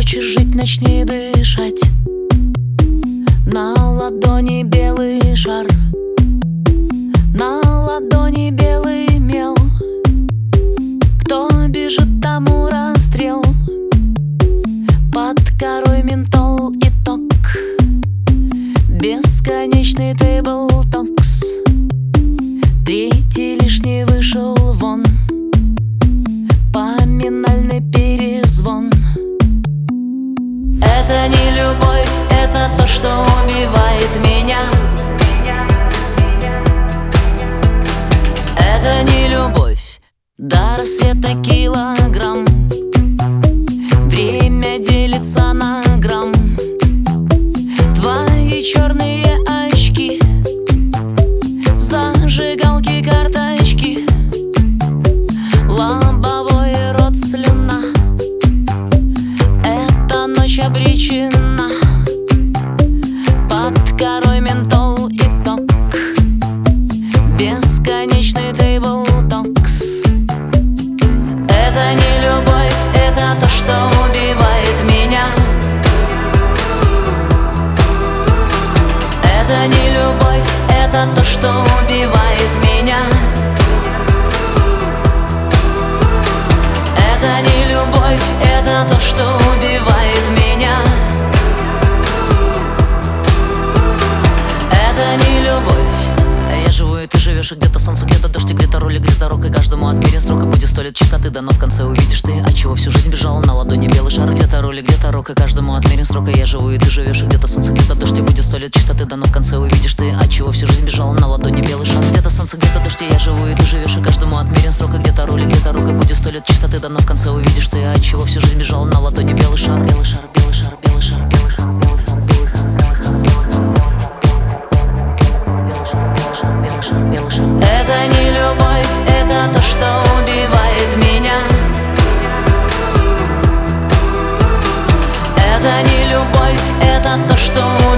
хочешь жить, начни дышать. На ладони белый шар, на ладони белый мел. Кто бежит, тому расстрел. Под корой ментол и ток, бесконечный тейбл-токс. Третий лишний вышел вон, поминальный перезвон. Это не любовь, это то, что убивает меня. Это не любовь, до рассвета килограмм. Время делится на грамм. Твои черные очки, зажигалки, карточки, лобовой рот, слюна. Эта ночь обречена. Под корой ментол и ток, бесконечный тейбл-токс. Это не любовь, это то, что убивает меня. Это не любовь, это то, что убивает меня. Это не любовь, это то, что убивает меня. Это не любовь. Я живу, и ты живешь, и где-то солнце, где-то дождь, и где-то ролик, где-то рок. И каждому отмерен срок, и будет 100 лет чистоты. Да, но в конце увидишь ты, от чего всю жизнь бежала. На ладони белый шар, где-то ролик, где-то рок. И каждому отмерен срок. И я живу, и ты живешь, и где-то солнце, где-то дождь, и будет 100 лет чистоты. Да, но в конце увидишь ты, от чего всю жизнь бежала. На ладони белый шар, где-то солнце, где-то дождь. И я живу, и ты живешь, и каждому отмерен срок. И где-то ролик, где-то рок. И будет 100 лет чистоты. Да, но в конце увидишь ты, от чего всю жизнь бежала. На ладони белый шар, белый шар, белый шар, белый шар, белый шар. Это не любовь, это то, что убивает меня. Это не любовь, это то, что